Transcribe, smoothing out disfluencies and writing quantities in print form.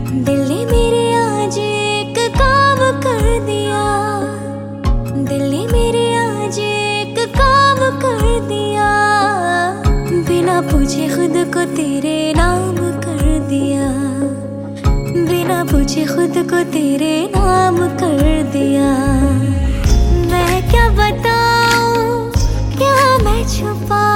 दिल ने मेरे आज एक काम कर दिया, दिल ने मेरे आज एक काम कर दिया, बिना पूछे खुद को तेरे नाम कर दिया, बिना पूछे खुद को तेरे नाम कर दिया। मैं क्या बताऊं, क्या मैं छुपा